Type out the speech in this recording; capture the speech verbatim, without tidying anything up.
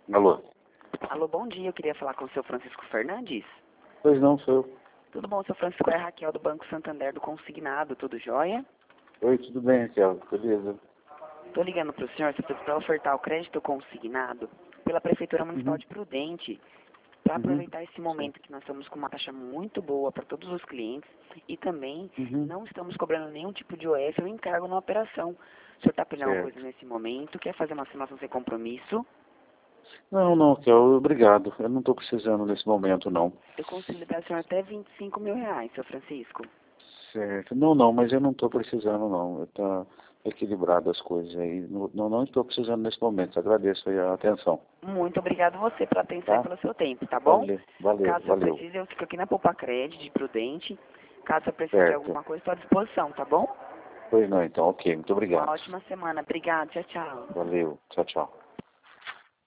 Alô? Alô, bom dia. Eu queria falar com o seu Francisco Fernandes. Pois não, sou eu. Tudo bom, seu Francisco? É a Raquel do Banco Santander do Consignado. Tudo jóia? Oi, tudo bem, Raquel? Beleza. Estou ligando para o senhor para ofertar o crédito consignado pela Prefeitura Municipal Uhum. de Prudente, para Uhum. aproveitar esse momento que nós estamos com uma taxa muito boa para todos os clientes e também Uhum. não estamos cobrando nenhum tipo de O F ou encargo na operação. O senhor está pedindo alguma Certo. coisa nesse momento? Quer fazer uma assinação sem compromisso? Não, não, Raquel, obrigado. Eu não estou precisando nesse momento, não. Eu consigo dar ao senhor até vinte e cinco mil reais, seu Francisco. Certo. Não, não, mas eu não estou precisando, não. Está equilibrado as coisas aí. Não, não, não estou precisando nesse momento. Agradeço aí a atenção. Muito obrigado a você pela atenção e Tá? pelo seu tempo, tá bom? Valeu, valeu, Caso eu valeu. precise, eu fico aqui na Poupa Cred, de Prudente. Caso eu precise de Certo. alguma coisa, estou à disposição, tá bom? Pois não, então, ok. Muito Uma obrigado. ótima semana. Obrigada. Tchau, tchau. Valeu. Tchau, tchau.